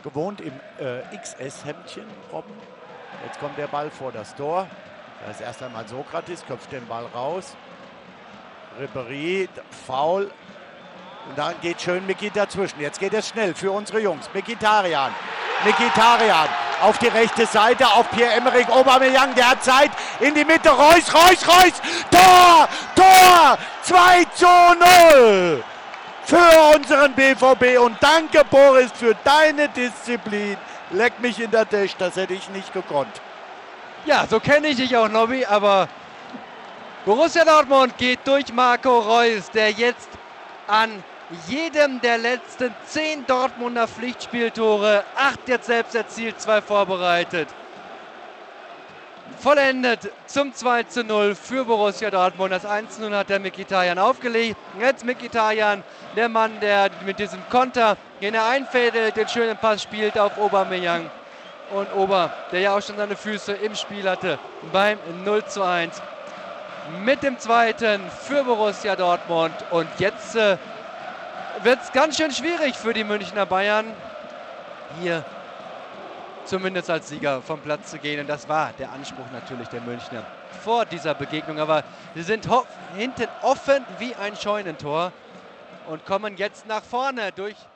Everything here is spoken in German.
gewohnt im XS-Hemdchen, Robben. Jetzt kommt der Ball vor das Tor. Da ist erst einmal Sokrates, köpft den Ball raus. Ribéry, Foul. Und dann geht schön Miki dazwischen. Jetzt geht es schnell für unsere Jungs. Mkhitaryan auf die rechte Seite, auf Pierre-Emerick Aubameyang. Der hat Zeit in die Mitte. Reus. Tor! 2:0 für unseren BVB. Und danke, Boris, für deine Disziplin. Leck mich in der Tasche, das hätte ich nicht gekonnt. Ja, so kenne ich dich auch, Nobby, aber Borussia Dortmund geht durch Marco Reus, der jetzt an jedem der letzten 10 Dortmunder Pflichtspieltore 8 jetzt selbst erzielt, 2 vorbereitet. Vollendet zum 2:0 für Borussia Dortmund. Das 1:0 hat der Mkhitaryan aufgelegt. Jetzt Mkhitaryan, der Mann, der mit diesem Konter, den er einfädelt, den schönen Pass spielt auf Aubameyang. Und Ober, der ja auch schon seine Füße im Spiel hatte, beim 0:1. Mit dem zweiten für Borussia Dortmund. Und jetzt wird es ganz schön schwierig für die Münchner Bayern, hier zumindest als Sieger vom Platz zu gehen. Und das war der Anspruch natürlich der Münchner vor dieser Begegnung. Aber sie sind hinten offen wie ein Scheunentor und kommen jetzt nach vorne durch